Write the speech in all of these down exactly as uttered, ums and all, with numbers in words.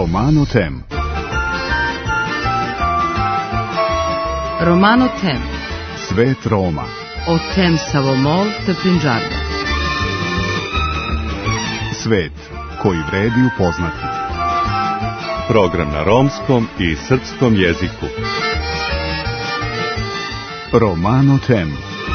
Romano Tem. Romano Tem. Svet Roma. O tem Savomol te Punjab. Svet koji vredi upoznati. Program na romskom i srpskom jeziku. Romano Tem.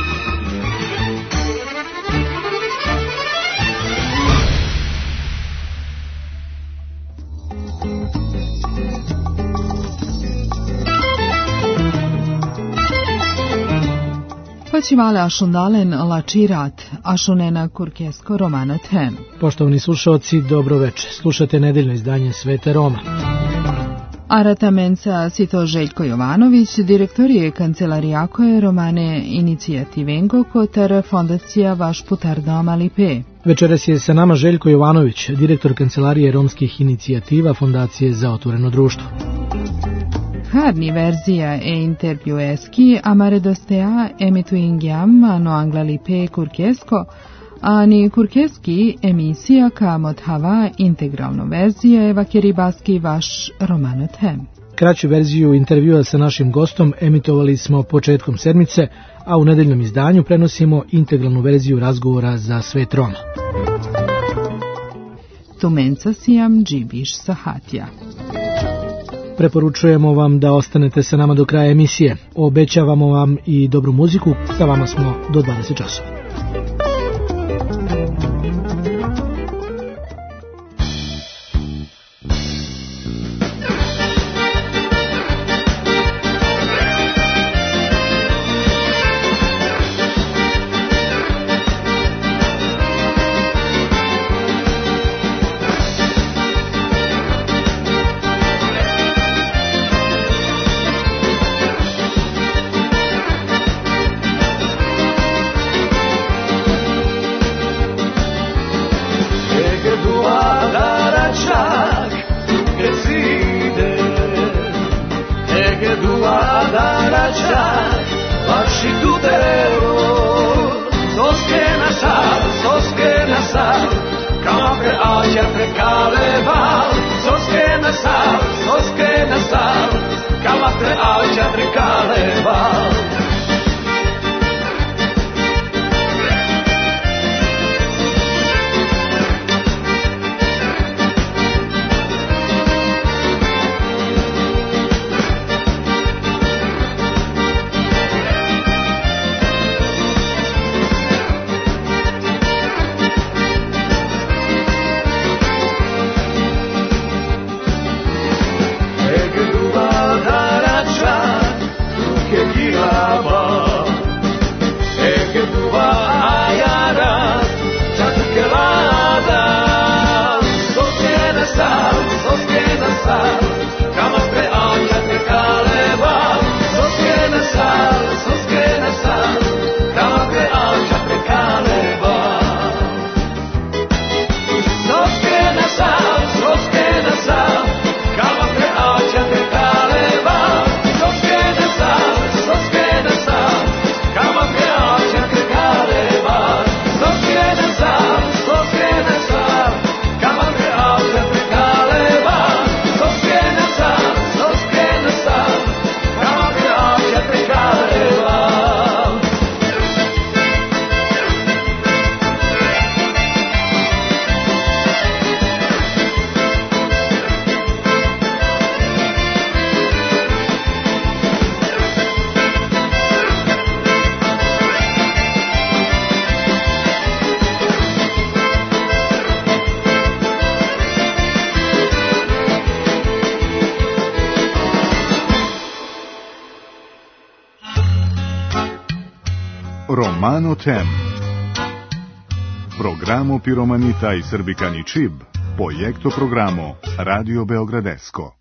Počivale ašundalen lačirat, ašunena kurkesko Romano Tem. Poštovani slušalci, dobro večer. Slušate nedeljno izdanje Svete Roma. Aratamenca Sito Željko Jovanović, direktor je kancelarijako je Romane Inicijativengo kotar fondacija Vaš putar doma Lipe. Večeras je sa nama Željko Jovanović, direktor kancelarije romskih inicijativa Fondacije za otvoreno društvo. Harni verzija e intervju eski, amare dostea emituingiam ano angla lipe kurkesko, ani kurkeski emisija kamot hava integralno verzija eva keribaski Vaš Romano Tem. Kraću verziju intervjua sa našim gostom emitovali smo početkom sedmice, a u nedeljnom izdanju prenosimo integralnu verziju razgovora za Svet Roma. Tumenca sijam džibiš sahatija. Preporučujemo vam da ostanete sa nama do kraja emisije. Obećavamo vam i dobru muziku, sa vama smo do dvadeset časova. Romano Tem. Programo Piromanita i Srbikani Čib, projekto programo Radio Beogradesko.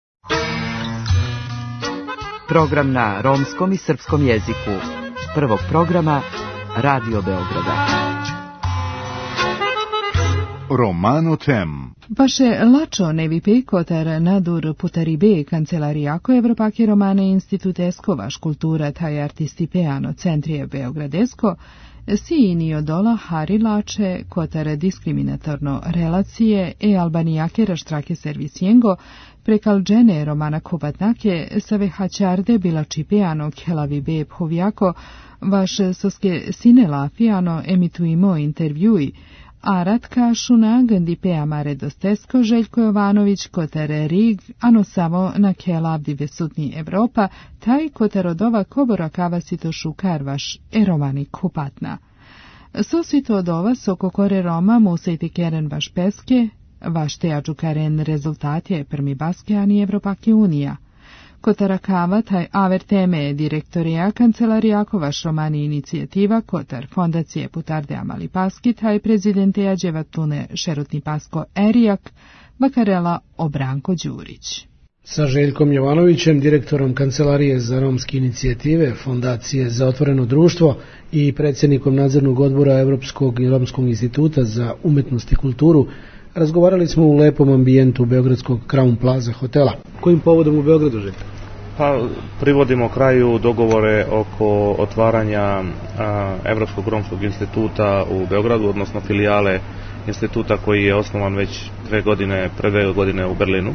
Program na romskom i srpskom jeziku. Prvog programa Radio Beograda. Romano Tem. Vaše lačo ne vi pekotar nadur putaribe kancelarijako Evropake Romane institutesko vaš kultura taj artisti peano centrije Beogradesko, si ini odola hari lače kotar diskriminatorno relacije e albanijake raštrake servicijengo prekal džene Romana Kobatnake save hačarde bila čipeano kelavi be povjako vaš soske sine lafiano emituimo intervjui, a Ratka Šunagandi pea Mare Dostesko, Željko Jovanović, Kotare Rig, ano samo na kelavdi vesutni Evropa, taj Kotarodova kobora kavasito šukar vaš eromani kupatna. Sosito od ova soko kore Roma musejti keren vaš peske, vaš teaču karen rezultat je prmi baske ani Evropake unija. Kotara kava taj aver teme direktorija kancelarijako vaš romani inicijativa Kotar fondacije Putarde Amali Paski taj prezidenteja Dževatune Šerutni Pasko Erijak Bakarela Obranko Đurić. Sa Željkom Jovanovićem, direktorom Kancelarije za romske inicijative, Fondacije za otvoreno društvo i predsjednikom nadzornog odbora Evropskog i Romskog instituta za umetnost i kulturu, razgovarali smo u lepom ambijentu beogradskog Crown Plaza hotela. Kojim povodom u Beogradu, Željko? Pa privodimo kraju dogovore oko otvaranja a, Evropskog romskog instituta u Beogradu, odnosno filijale instituta koji je osnovan već dve godine, pre dve godine u Berlinu.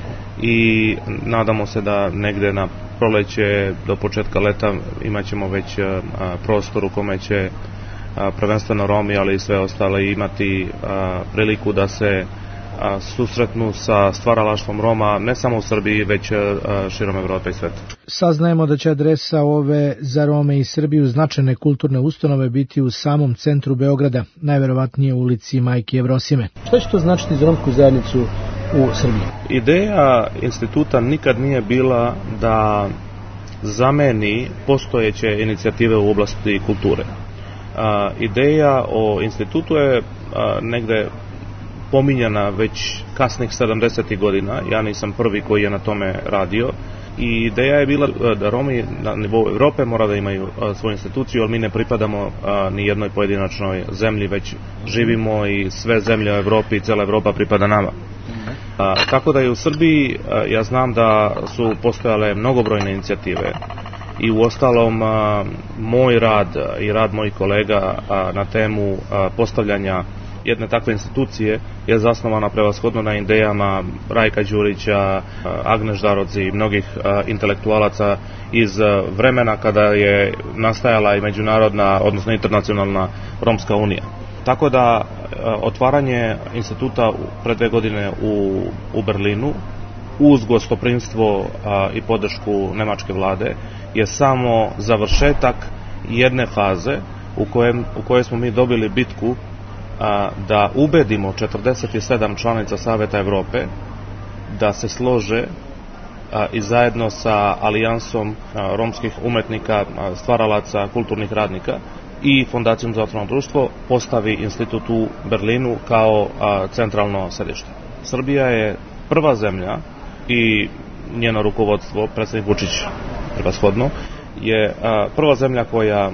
I nadamo se da negde na proleće do početka leta imat ćemo već a, prostor u kome će a, prvenstveno Romi, ali i sve ostale imati a, priliku da se a, susretnu sa stvaralaštvom Roma ne samo u Srbiji, već a, širom Evrope i sveta. Saznajemo da će adresa ove za Rome i Srbiju značajne kulturne ustanove biti u samom centru Beograda, najverovatnije u ulici Majke Jevrosime. Što će to značiti za romsku zajednicu u Srbiji? Ideja instituta nikad nije bila da zameni postojeće inicijative u oblasti kulture. A, ideja o institutu je a, negde pominjana već kasnih sedamdesetih godina, ja nisam prvi koji je na tome radio, i ideja je bila da Romi na nivou Evrope mora da imaju a, svoju instituciju, ali mi ne pripadamo a, ni jednoj pojedinačnoj zemlji, već živimo i sve zemlje u Evropi i cijela Evropa pripada nama. A, tako da je u Srbiji, a, ja znam da su postojale mnogobrojne inicijative i u ostalom a, moj rad i rad mojih kolega a, na temu a, postavljanja jedne takve institucije je zasnovana prevashodno na idejama Rajka Đurića, Agneš Darodzi i mnogih a, intelektualaca iz a, vremena kada je nastajala i međunarodna, odnosno internacionalna Romska unija. Tako da a, otvaranje instituta pre dve godine u, u Berlinu uz gostoprimstvo a, i podršku nemačke vlade je samo završetak jedne faze u, kojem, u kojoj smo mi dobili bitku a, da ubedimo četrdeset sedam članica Saveta Evrope da se slože a, i zajedno sa alijansom a, romskih umetnika, a, stvaralaca, kulturnih radnika i Fondacijom za otvoreno društvo postavi institut u Berlinu kao a, centralno sedište. Srbija je prva zemlja i njeno rukovodstvo, predsjednik Vučić prevashodno, je a, prva zemlja koja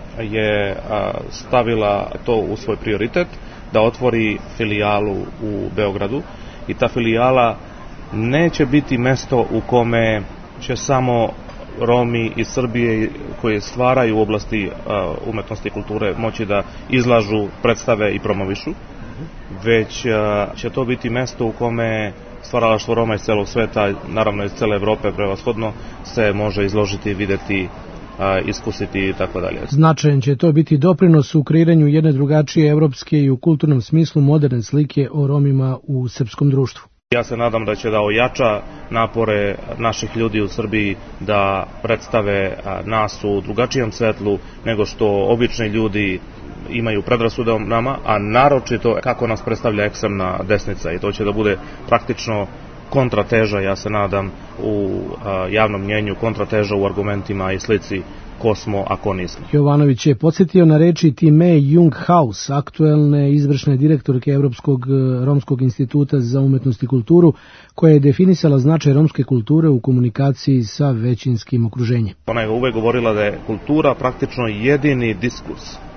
je a, stavila to u svoj prioritet da otvori filijalu u Beogradu, i ta filijala neće biti mesto u kome će samo Romi iz Srbije koji stvaraju u oblasti a, umetnosti i kulture moći da izlažu, predstave i promovišu, već a, će to biti mesto u kome stvaralaštvo Roma iz celog sveta, naravno iz cele Evrope prevashodno, se može izložiti, videti, a, iskusiti i tako dalje. Značajan će to biti doprinos u kreiranju jedne drugačije evropske i u kulturnom smislu moderne slike o Romima u srpskom društvu. Ja se nadam da će da ojača napore naših ljudi u Srbiji da predstave nas u drugačijem svetlu nego što obični ljudi imaju predrasude o nama, a naročito kako nas predstavlja ekstremna desnica, i to će da bude praktično kontrateža, ja se nadam, u a, javnom mnjenju, kontrateža u argumentima i slici ko smo, a ko nismo. Jovanović je podsjetio na reči Time Junghaus, aktuelne izvršne direktorke Evropskog romskog instituta za umetnost i kulturu, koja je definisala značaj romske kulture u komunikaciji sa većinskim okruženjem. Ona je uvek govorila da je kultura praktično jedini diskurs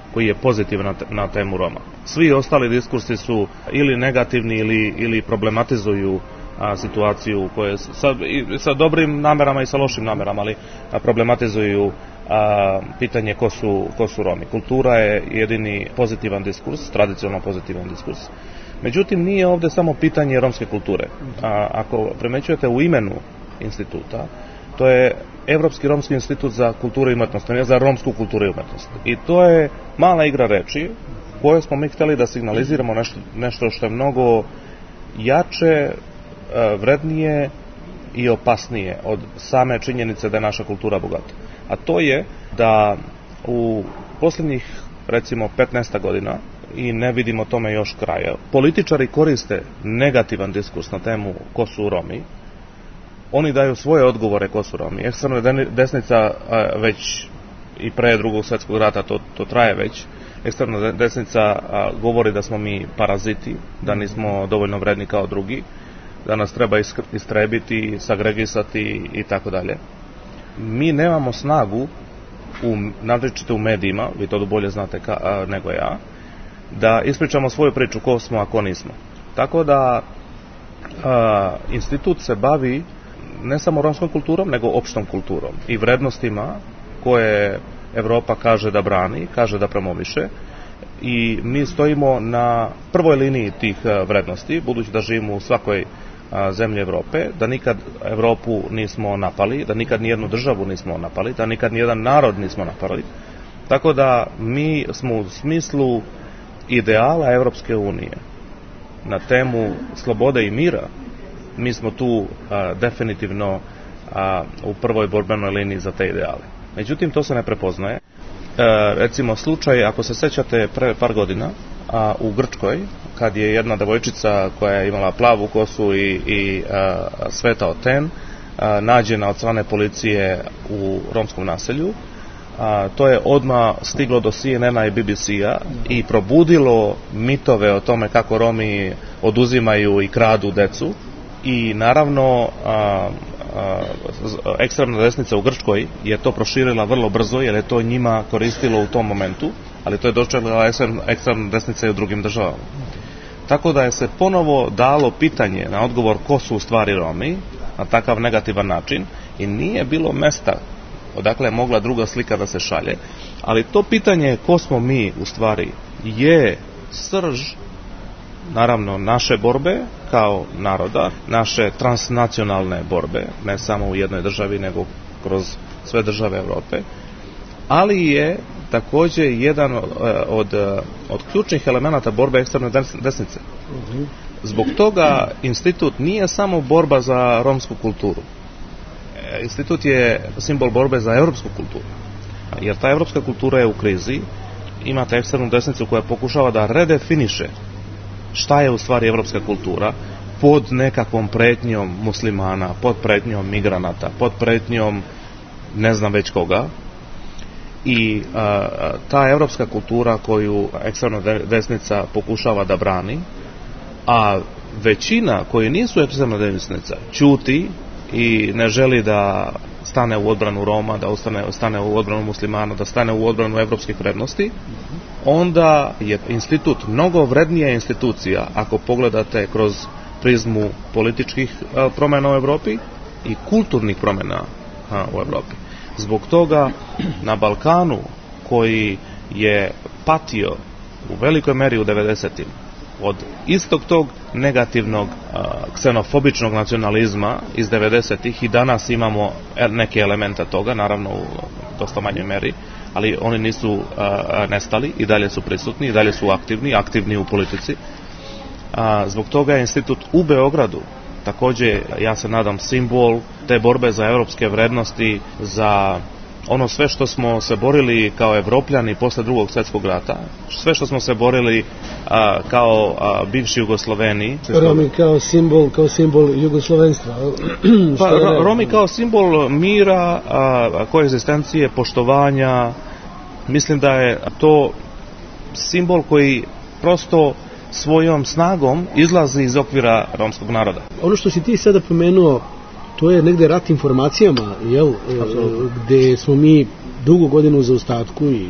koji je pozitivan na, na temu Roma. Svi ostali diskursi su ili negativni ili, ili problematizuju a, situaciju koje sa, i, sa dobrim namerama i sa lošim namerama, ali a, problematizuju a, pitanje ko su, ko su Romi. Kultura je jedini pozitivan diskurs, tradicionalno pozitivan diskurs. Međutim, nije ovdje samo pitanje romske kulture. A, ako primećujete u imenu instituta, to je Evropski romski institut za kulturu i umetnost, ne za romsku kulturu i umetnost. I to je mala igra reči koje smo mi htjeli da signaliziramo nešto, nešto što je mnogo jače, vrednije i opasnije od same činjenice da je naša kultura bogata. A to je da u posljednjih, recimo, petnaest godina, i ne vidimo tome još kraja, političari koriste negativan diskurs na temu ko su Romi. Oni daju svoje odgovore ko su Romi. Ekstremna desnica već i pre drugog svjetskog rata, to, to traje već. Ekstremna desnica govori da smo mi paraziti, da nismo dovoljno vredni kao drugi, da nas treba istrebiti, sagregisati i tako dalje. Mi nemamo snagu, u, naročito u medijima, vi to bolje znate ka, a, nego ja, da ispričamo svoju priču ko smo, a ko nismo. Tako da a, institut se bavi ne samo romskom kulturom, nego opštom kulturom i vrednostima koje Evropa kaže da brani, kaže da promoviše, i mi stojimo na prvoj liniji tih vrednosti, budući da živimo u svakoj zemlji Evrope, da nikad Evropu nismo napali, da nikad nijednu državu nismo napali, da nikad nijedan narod nismo napali. Tako da mi smo u smislu ideala Evropske unije na temu slobode i mira, mi smo tu a, definitivno a, u prvoj borbenoj liniji za te ideale. Međutim, to se ne prepoznaje. E, recimo slučaj, ako se sećate, pre par godina a, u Grčkoj, kad je jedna devojčica koja je imala plavu kosu i, i a, svetao ten a, nađena od strane policije u romskom naselju, a, to je odmah stiglo do C N N-a i B B C-a i probudilo mitove o tome kako Romi oduzimaju i kradu decu. I naravno a, a, ekstremna desnica u Grčkoj je to proširila vrlo brzo, jer je to njima koristilo u tom momentu, ali to je dočela ekstremna desnica i u drugim državama. Tako da je se ponovo dalo pitanje na odgovor ko su u stvari Romi na takav negativan način i nije bilo mesta odakle je mogla druga slika da se šalje, ali to pitanje ko smo mi u stvari je srž, naravno, naše borbe kao naroda, naše transnacionalne borbe, ne samo u jednoj državi, nego kroz sve države Evrope, ali je također jedan od, od ključnih elemenata borbe ekstremne desnice. Zbog toga institut nije samo borba za romsku kulturu. Institut je simbol borbe za evropsku kulturu, jer ta evropska kultura je u krizi. Imate ekstremnu desnicu koja pokušava da redefiniše šta je u stvari evropska kultura pod nekakvom pretnjom muslimana, pod pretnjom migranata, pod pretnjom ne znam već koga. I a, ta evropska kultura koju ekstremna desnica pokušava da brani, a većina koji nisu ekstremna desnica ćuti i ne želi da stane u odbranu Roma, da ostane, stane u odbranu muslimana, da stane u odbranu evropskih vrednosti, onda je institut mnogo vrednija institucija ako pogledate kroz prizmu političkih a, promjena u Evropi i kulturnih promjena a, u Evropi. Zbog toga na Balkanu, koji je patio u velikoj meri u devedesetim od istog tog negativnog a, ksenofobičnog nacionalizma iz devedesetih, i danas imamo neke elemente toga, naravno u dosta manjoj meri, ali oni nisu a, nestali i dalje su prisutni, i dalje su aktivni, aktivni u politici. A, zbog toga je institut u Beogradu također, ja se nadam, simbol te borbe za evropske vrednosti, za ono sve što smo se borili kao Evropljani posle drugog svjetskog rata, sve što smo se borili a, kao a, bivši Jugosloveni. Romi kao simbol, kao simbol jugoslovenstva. Pa, Romi kao simbol mira, a, koegzistencije, poštovanja. Mislim da je to simbol koji prosto svojom snagom izlazi iz okvira romskog naroda. Ono što si ti sada pomenuo, to je negde rat informacijama, jel? Absolutno. Gde smo mi dugo godina u zaostatku i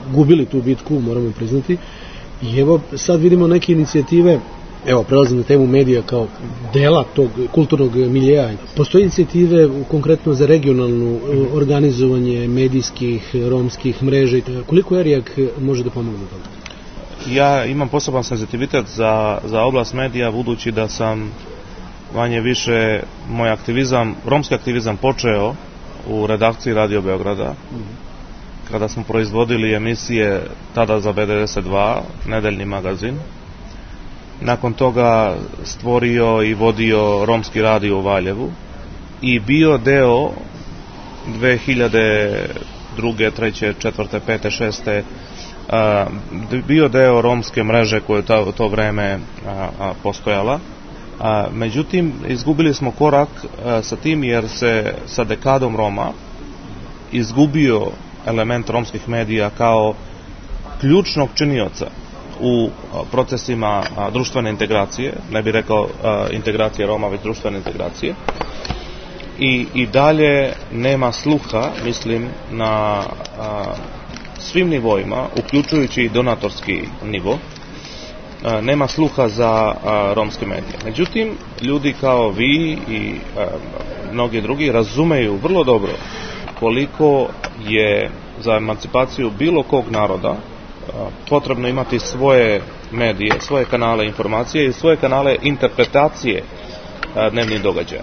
gubili tu bitku, moramo priznati. I evo sad vidimo neke inicijative, evo prelazim na temu medija kao dela tog kulturnog miljeja. Postoje inicijative konkretno za regionalno organizovanje medijskih, romskih mreža. Koliko Erijak može da pomogne u tome? Ja imam poseban senzitivitet za, za oblast medija, budući da sam manje više moj aktivizam, romski aktivizam počeo u redakciji Radio Beograda, kada smo proizvodili emisije tada za B devedeset dva, nedeljni magazin. Nakon toga stvorio i vodio romski radio u Valjevu i bio deo dve hiljade druge, treće, četvrte, pete, šeste bio deo romske mreže koja je u to vreme postojala. Međutim, izgubili smo korak sa tim jer se sa dekadom Roma izgubio element romskih medija kao ključnog činioca u procesima društvene integracije, ne bih rekao integracije Roma, već društvene integracije. I, i dalje nema sluha, mislim, na a, svim nivoima, uključujući i donatorski nivo, a, nema sluha za a, romske medije. Međutim, ljudi kao vi i a, mnogi drugi razumeju vrlo dobro koliko je za emancipaciju bilo kog naroda potrebno imati svoje medije, svoje kanale informacije i svoje kanale interpretacije dnevnih događaja.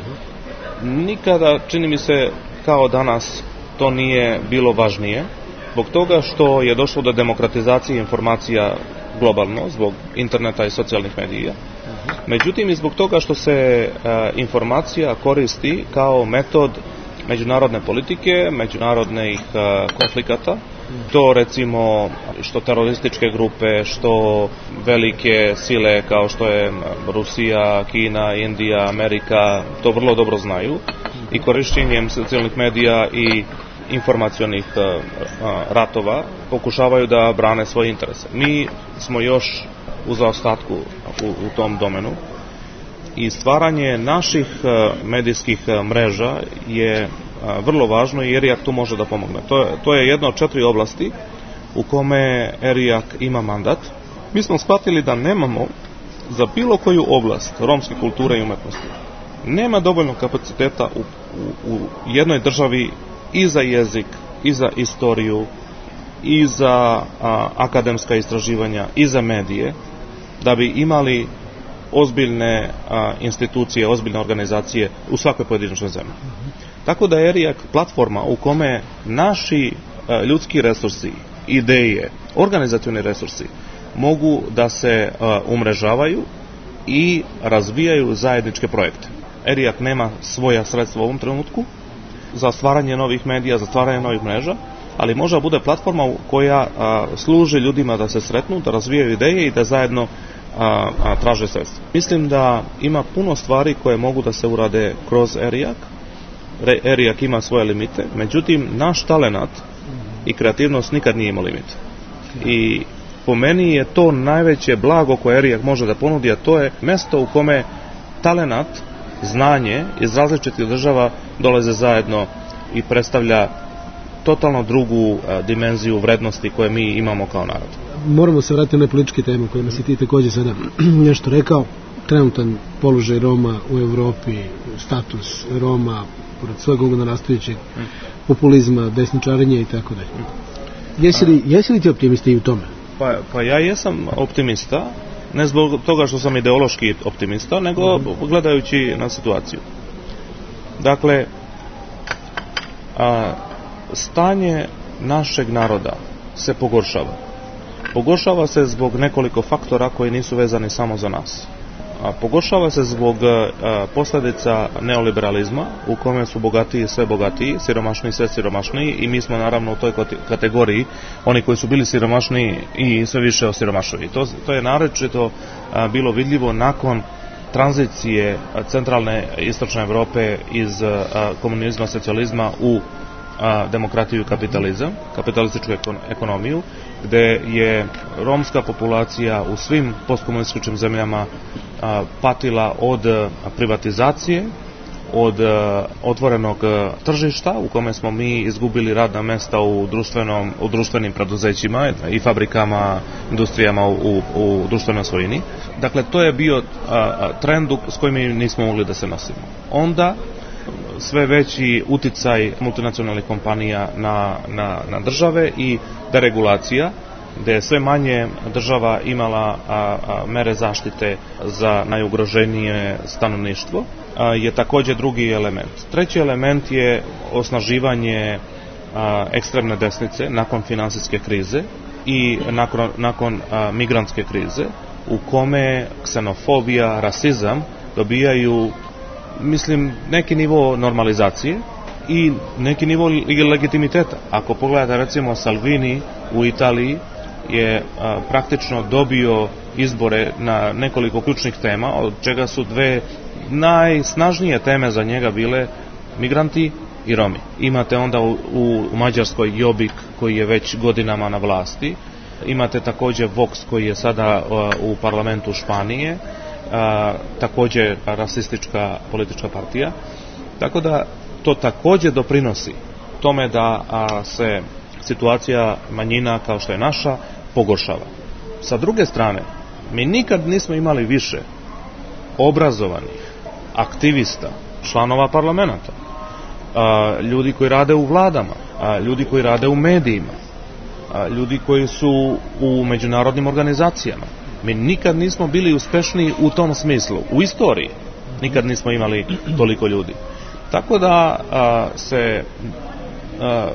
Nikada, čini mi se, kao danas to nije bilo važnije, zbog toga što je došlo do demokratizacije informacija globalno, zbog interneta i socijalnih medija. Međutim, i zbog toga što se informacija koristi kao metod međunarodne politike, međunarodnih konflikata. To recimo što terorističke grupe, što velike sile kao što je Rusija, Kina, Indija, Amerika, to vrlo dobro znaju i korištenjem socijalnih medija i informacionih ratova pokušavaju da brane svoje interese. Mi smo još u zaostatku u, u tom domenu i stvaranje naših medijskih mreža je vrlo važno i Erijak tu može da pomogne. To je, to je jedna od četiri oblasti u kome Erijak ima mandat. Mi smo shvatili da nemamo za bilo koju oblast romske kulture i umetnosti. Nema dovoljno kapaciteta u, u, u jednoj državi i za jezik, i za istoriju, i za a, akademska istraživanja, i za medije, da bi imali ozbiljne a, institucije, ozbiljne organizacije u svakoj pojedinačnoj zemlji. Tako da je Erijak platforma u kome naši a, ljudski resursi, ideje, organizacioni resursi mogu da se a, umrežavaju i razvijaju zajedničke projekte. Erijak nema svoja sredstva u ovom trenutku za stvaranje novih medija, za stvaranje novih mreža, ali može bude platforma koja a, služi ljudima da se sretnu, da razvijaju ideje i da zajedno a, a, traže sredstva. Mislim da ima puno stvari koje mogu da se urade kroz Erijak. Erijak ima svoje limite, međutim naš talenat i kreativnost nikad nije imao limit. I po meni je to najveće blago koje Erijak može da ponudi, a to je mesto u kome talenat, znanje iz različitih država dolaze zajedno i predstavlja totalno drugu a, dimenziju vrednosti koje mi imamo kao narod. Moramo se vratiti na političke teme kojima si ti također sada nešto rekao. Trenutan položaj Roma u Evropi, status Roma, pored svega ovoga narastajućeg populizma, desničarenja i tako dalje. Jesi li, jesi li ti optimista i u tome? Pa, pa ja jesam optimista, ne zbog toga što sam ideološki optimista, nego gledajući na situaciju. Dakle, a, stanje našeg naroda se pogoršava. Pogoršava se zbog nekoliko faktora koji nisu vezani samo za nas. A pogoršava se zbog a, posljedica neoliberalizma u kome su bogatiji sve bogatiji, siromašniji sve siromašniji i mi smo naravno u toj kategoriji oni koji su bili siromašniji i sve više osiromašuju. To, to je naročito a, bilo vidljivo nakon tranzicije centralne i istočne Evrope iz a, komunizma, socijalizma u a, demokratiju i kapitalizam, kapitalističku ekonomiju, gde je romska populacija u svim postkomunističkim zemljama a, patila od privatizacije, od uh, otvorenog uh, tržišta u kome smo mi izgubili radna mesta u, društvenom, u društvenim preduzećima i fabrikama, industrijama u, u, u društvenoj svojini. Dakle, to je bio uh, trend s kojim mi nismo mogli da se nosimo. Onda sve veći uticaj multinacionalnih kompanija na, na, na države i deregulacija, gde je sve manje država imala a, a, mere zaštite za najugroženije stanovništvo, a, je također drugi element. Treći element je osnaživanje a, ekstremne desnice nakon finansijske krize i nakon, nakon a, migrantske krize, u kome ksenofobija, rasizam dobijaju, mislim, neki nivo normalizacije i neki nivo legitimiteta. Ako pogledate recimo Salvini u Italiji je a, praktično dobio izbore na nekoliko ključnih tema, od čega su dve najsnažnije teme za njega bile migranti i Romi. Imate onda u, u, u Mađarskoj Jobbik koji je već godinama na vlasti, imate također Vox koji je sada a, u parlamentu Španije, a, također rasistička politička partija, tako da to također doprinosi tome da a, se situacija manjina kao što je naša pogoršava. Sa druge strane, mi nikad nismo imali više obrazovanih aktivista, članova parlamenta, a, ljudi koji rade u vladama, a, ljudi koji rade u medijima, a, ljudi koji su u međunarodnim organizacijama. Mi nikad nismo bili uspešniji u tom smislu. U istoriji nikad nismo imali toliko ljudi. Tako da a, se a,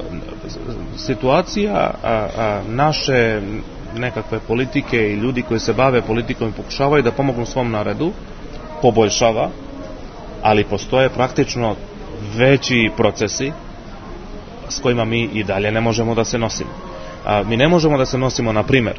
situacija a, a, naše nekakve politike i ljudi koji se bave politikom i pokušavaju da pomognu svom narodu poboljšava, ali postoje praktično veći procesi s kojima mi i dalje ne možemo da se nosimo. A, mi ne možemo da se nosimo, na primjer,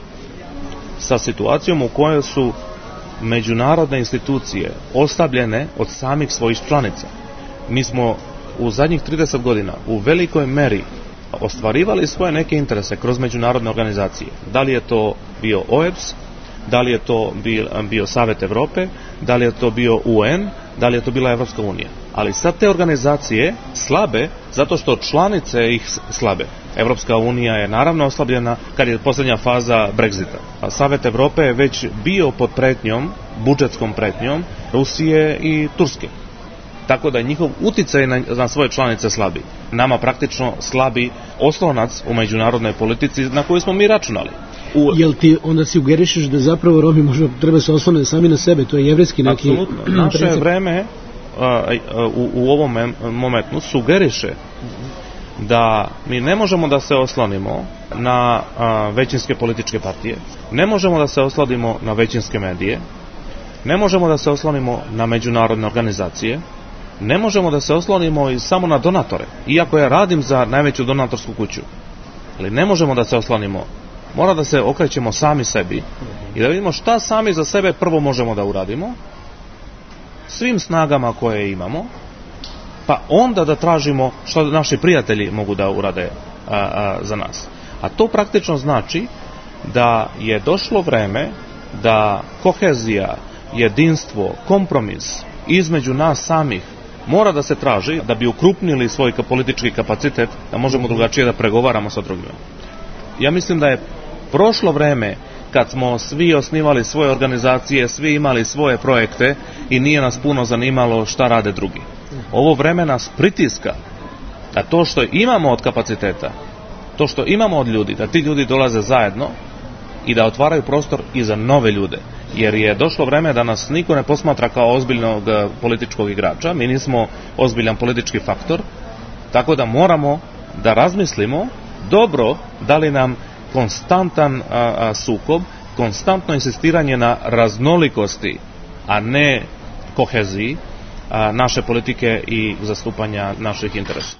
sa situacijom u kojoj su međunarodne institucije oslabljene od samih svojih članica. Mi smo u zadnjih trideset godina u velikoj meri ostvarivali svoje neke interese kroz međunarodne organizacije. Da li je to bio O E B S, da li je to bio, bio Savet Evrope, da li je to bio U N, da li je to bila Evropska unija. Ali sad te organizacije slabe zato što članice ih slabe. Evropska unija je naravno oslabljena kad je posljednja faza Brexita. A Savet Evrope je već bio pod pretnjom, budžetskom pretnjom Rusije i Turske. Tako da njihov uticaj na, na svoje članice slabi. Nama praktično slabi oslonac u međunarodnoj politici na koju smo mi računali. U... Jel ti onda sugerišeš da zapravo Romi možda treba se osloniti sami na sebe, to je jevrijski neki... Apsolutno. Naše vreme a, a, u, u ovom momentu sugeriše da mi ne možemo da se oslonimo na a, većinske političke partije, ne možemo da se oslonimo na većinske medije, ne možemo da se oslonimo na međunarodne organizacije, ne možemo da se oslonimo i samo na donatore, iako ja radim za najveću donatorsku kuću, ali ne možemo da se oslonimo. Mora da se okrećemo sami sebi i da vidimo šta sami za sebe prvo možemo da uradimo, svim snagama koje imamo, pa onda da tražimo što naši prijatelji mogu da urade a, a, za nas. A to praktično znači da je došlo vreme da kohezija, jedinstvo, kompromis između nas samih mora da se traži da bi ukrupnili svoj politički kapacitet, da možemo drugačije da pregovaramo sa drugima. Ja mislim da je prošlo vreme kad smo svi osnivali svoje organizacije, svi imali svoje projekte i nije nas puno zanimalo šta rade drugi. Ovo vreme nas pritiska da to što imamo od kapaciteta, to što imamo od ljudi, da ti ljudi dolaze zajedno i da otvaraju prostor i za nove ljude. Jer je došlo vreme da nas niko ne posmatra kao ozbiljnog političkog igrača, mi nismo ozbiljan politički faktor, tako da moramo da razmislimo dobro da li nam konstantan a, a, sukob, konstantno insistiranje na raznolikosti, a ne koheziji a, naše politike i zastupanja naših interesa.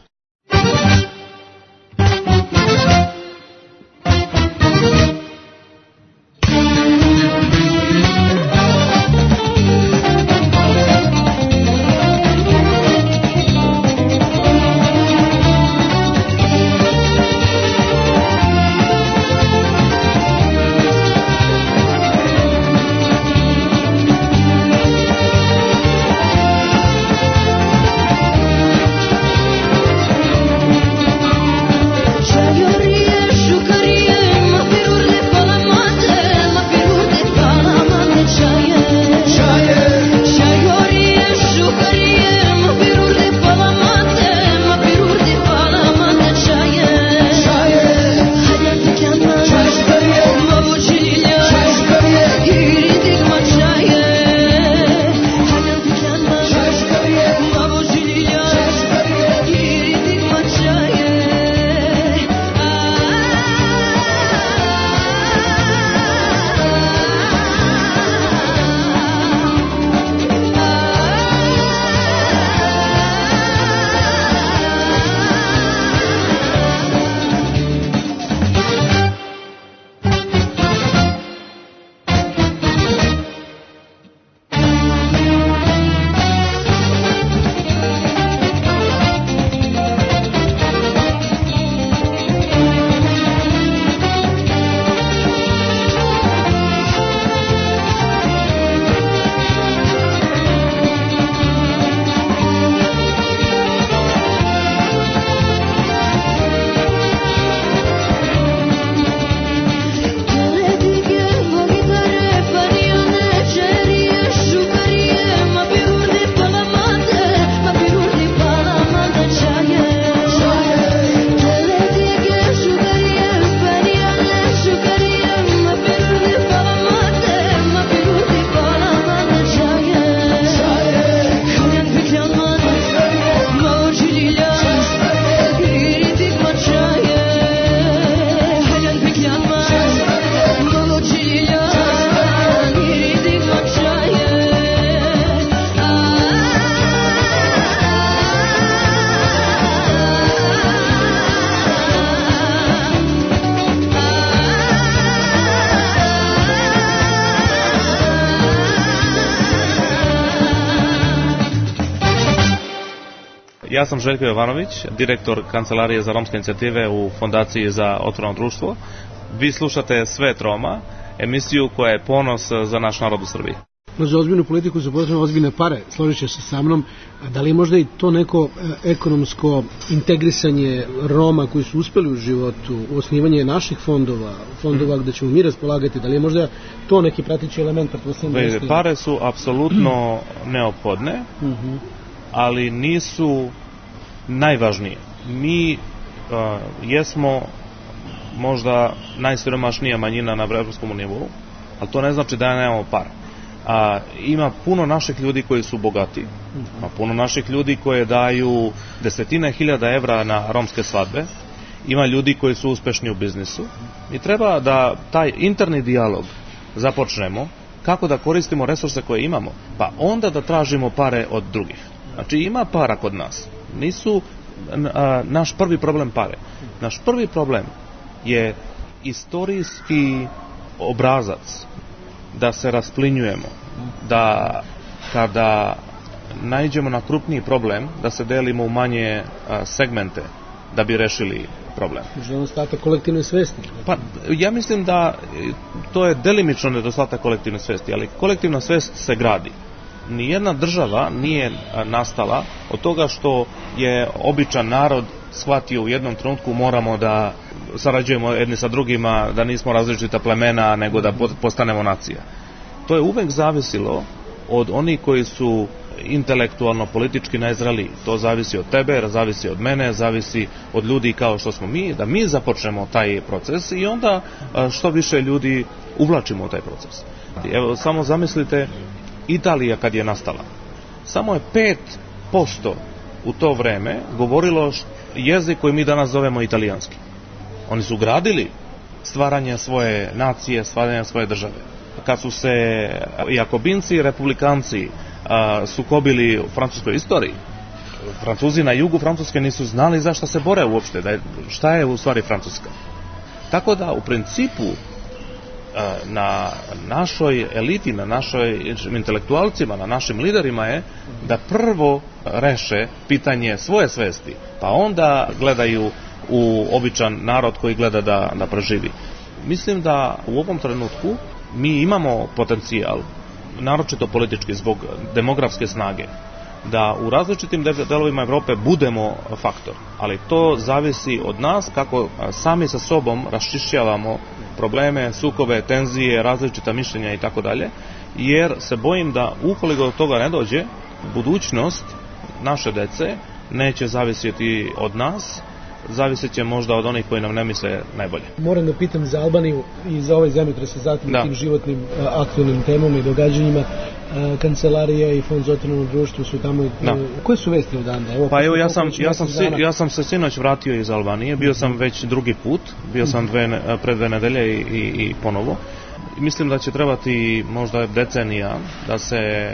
Ja sam Željko Jovanović, direktor Kancelarije za romske inicijative u Fondaciji za otvoreno društvo. Vi slušate Svet Roma, emisiju koja je ponos za naš narod u Srbiji. No, za ozbiljnu politiku su potrebne ozbiljne pare, složit će se sa mnom. Da li je možda i to neko ekonomsko integrisanje Roma koji su uspeli u životu, u osnivanje naših fondova, fondova gde ćemo mi raspolagati, da li je možda to neki pratići element? Pare su apsolutno neophodne, ali nisu najvažnije. Mi uh, jesmo možda najsiromašnija manjina na evropskom nivou, ali to ne znači da nemamo para. A, ima puno naših ljudi koji su bogati, ima puno naših ljudi koji daju desetine hiljada evra na romske svadbe, ima ljudi koji su uspešni u biznisu i treba da taj interni dijalog započnemo kako da koristimo resurse koje imamo, pa onda da tražimo pare od drugih. Znači ima para kod nas, nisu a, naš prvi problem pare. Naš prvi problem je istorijski obrazac, da se rasplinjujemo, da kada naiđemo na krupniji problem, da se delimo u manje a, segmente da bi rešili problem. Možda je nedostatak kolektivne svesti? Pa, ja mislim da to je delimično nedostatak kolektivne svesti, ali kolektivna svest se gradi. Nijedna država nije nastala od toga što je običan narod shvatio u jednom trenutku moramo da sarađujemo jedni sa drugima, da nismo različita plemena, nego da postanemo nacija. To je uvek zavisilo od onih koji su intelektualno, politički najzreliji. To zavisi od tebe, zavisi od mene, zavisi od ljudi kao što smo mi, da mi započnemo taj proces i onda što više ljudi uvlačimo u taj proces. Evo, samo zamislite, Italija kad je nastala, samo je pet posto u to vreme govorilo jezik koji mi danas zovemo italijanski. Oni su gradili stvaranje svoje nacije, stvaranje svoje države. Kad su se jakobinci i republikanci a, sukobili u francuskoj istoriji, Francuzi na jugu Francuske nisu znali za šta se bore uopšte, da je, šta je u stvari Francuska. Tako da u principu a, na našoj eliti, na našoj intelektualcima, na našim liderima je da prvo reše pitanje svoje svesti, pa onda gledaju u običan narod koji gleda da, da preživi. Mislim da u ovom trenutku mi imamo potencijal, naročito politički, zbog demografske snage, da u različitim delovima Evrope budemo faktor, ali to zavisi od nas kako sami sa sobom raščišćavamo probleme, sukobe, tenzije, različita mišljenja i tako dalje, jer se bojim da ukoliko do toga ne dođe, budućnost naše dece neće zavisiti od nas, zavisit će možda od onih koji nam ne misle najbolje. Moram da pitam za Albaniju i za ovaj zemljotres, zatim tim životnim aktualnim temama i događanjima. Kancelarija i Fond za otvoreno društvo su tamo. Da. Koje su vesti odande? Evo, pa evo, ja sam, ja, sam si, ja sam se sinoć vratio iz Albanije, bio sam već drugi put, bio sam dve, pred dve nedelje i, i, i ponovo. I mislim da će trebati možda decenija da se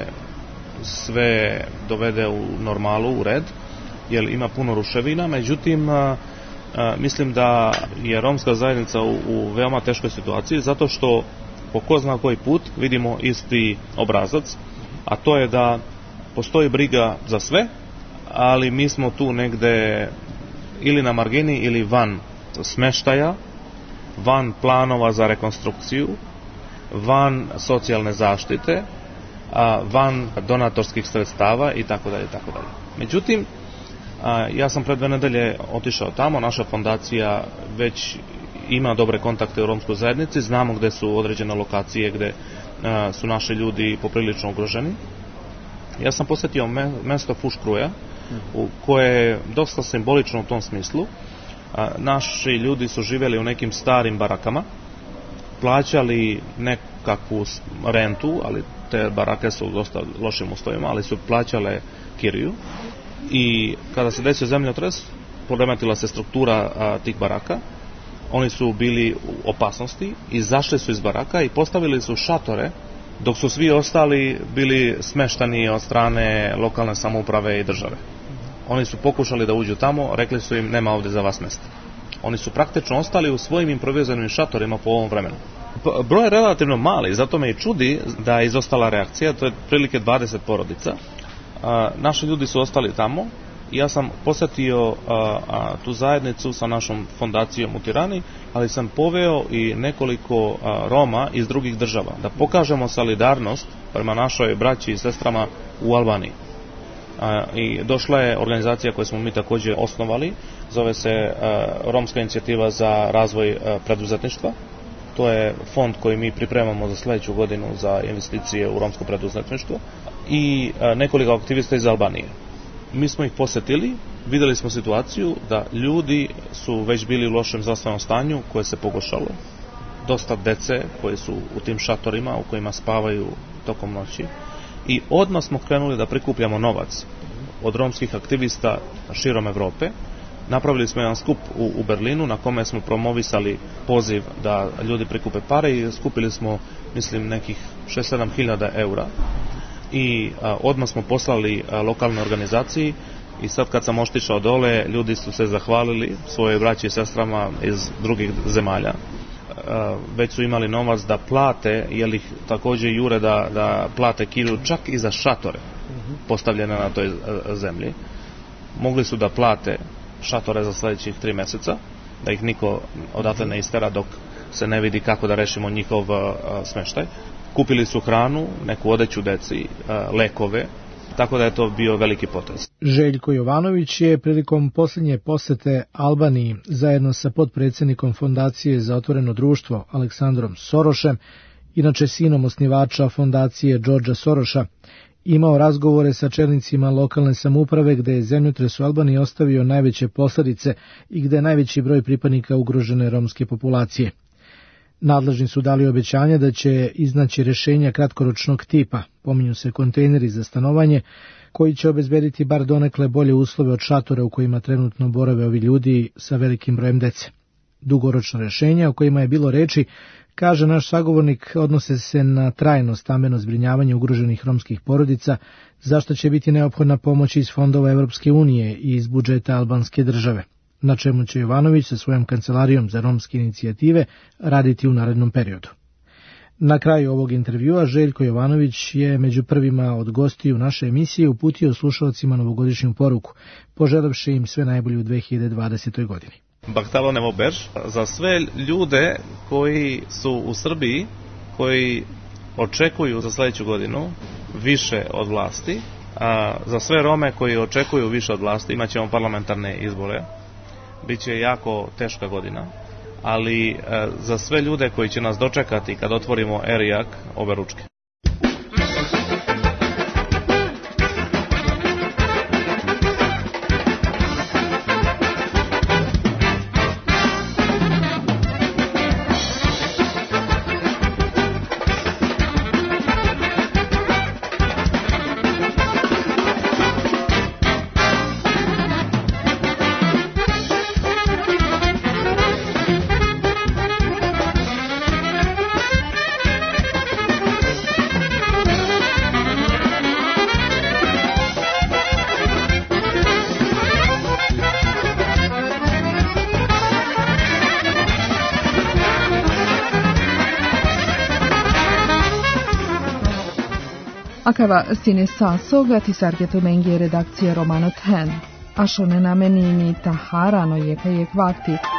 sve dovede u normalu, u red, jer ima puno ruševina, međutim a, a, mislim da je romska zajednica u, u veoma teškoj situaciji, zato što po ko zna koji put vidimo isti obrazac, a to je da postoji briga za sve, ali mi smo tu negde ili na margini ili van smeštaja, van planova za rekonstrukciju, van socijalne zaštite, a, van donatorskih sredstava i tako dalje, tako dalje. Međutim, a, ja sam pred dve nedelje otišao tamo, naša fondacija već ima dobre kontakte u romskoj zajednici, znamo gde su određene lokacije gde a, su naši ljudi poprilično ugroženi. Ja sam posjetio me, mesto Fuškruja, u koje je dosta simbolično u tom smislu. A, naši ljudi su živjeli u nekim starim barakama, plaćali nekakvu rentu, ali te barake su u dosta lošim uslovima, ali su plaćale kiriju. I kada se desio zemljotres, poremetila se struktura a, tih baraka, oni su bili u opasnosti, izašli su iz baraka i postavili su šatore, dok su svi ostali bili smeštani od strane lokalne samouprave i države. Oni su pokušali da uđu tamo, rekli su im nema ovdje za vas mjesta. Oni su praktično ostali u svojim improvizovanim šatorima po ovom vremenu. Broj je relativno mali, zato me i čudi da je izostala reakcija, to je prilike dvadeset porodica. A, naši ljudi su ostali tamo, Ja sam posjetio a, a, tu zajednicu sa našom fondacijom u Tirani, ali sam poveo i nekoliko a, Roma iz drugih država, da pokažemo solidarnost prema našoj braći i sestrama u Albaniji. A, I došla je organizacija koju smo mi također osnovali, zove se a, Romska inicijativa za razvoj a, preduzetništva. To je fond koji mi pripremamo za sljedeću godinu za investicije u romsko preduzetništvo i a, nekoliko aktivista iz Albanije. Mi smo ih posjetili, vidjeli smo situaciju da ljudi su već bili u lošem zdravstvenom stanju koje se pogoršalo. Dosta dece koje su u tim šatorima u kojima spavaju tokom noći. I odmah smo krenuli da prikupljamo novac od romskih aktivista širom Europe. Napravili smo jedan skup u, u Berlinu na kome smo promovisali poziv da ljudi prikupe pare i skupili smo, mislim, nekih šest sedam hiljada eura. I a, odmah smo poslali a, lokalnoj organizaciji i sad kad sam otišao dole, ljudi su se zahvalili svoje braći i sestrama iz drugih zemalja. A, već su imali novac da plate, jer ih također jure da, da plate kiriju čak i za šatore postavljene na toj a, zemlji. Mogli su da plate šatore za sljedećih tri mjeseca, da ih niko odatle ne istera dok se ne vidi kako da rešimo njihov a, smeštaj. Kupili su hranu, neku odeću deci, lekove, tako da je to bio veliki potez. Željko Jovanović je prilikom posljednje posete Albaniji zajedno sa potpredsjednikom Fondacije za otvoreno društvo Aleksandrom Sorošem, inače sinom osnivača Fondacije Đorđa Soroša, imao razgovore sa čelnicima lokalne samouprave gde je zemljotres u Albaniji ostavio najveće posljedice i gde je najveći broj pripadnika ugrožene romske populacije. Nadležni su dali obećanje da će iznaći rješenja kratkoročnog tipa, pominju se kontejneri za stanovanje, koji će obezbediti bar donekle bolje uslove od šatora u kojima trenutno borave ovi ljudi sa velikim brojem dece. Dugoročna rješenja o kojima je bilo reči, kaže naš sagovornik, odnose se na trajno stambeno zbrinjavanje ugroženih romskih porodica, zašto će biti neophodna pomoć iz fondova Evropske unije i iz budžeta albanske države, na čemu će Jovanović sa svojom kancelarijom za romske inicijative raditi u narednom periodu. Na kraju ovog intervjua Željko Jovanović je među prvima od gostiju naše emisije uputio slušalcima novogodišnju poruku, poželavši im sve najbolje u dve hiljade dvadesetoj godini. Baktalo Nevo Berš, za sve ljude koji su u Srbiji, koji očekuju za sljedeću godinu više od vlasti, a za sve Rome koji očekuju više od vlasti, imat ćemo parlamentarne izbore. Biće jako teška godina, ali e, za sve ljude koji će nas dočekati kad otvorimo Erijak obe ručke. Akava sine sasoga ti sargeto mengi redakcije Romano Ten. Ašone namenini taharano jeka jek vakti.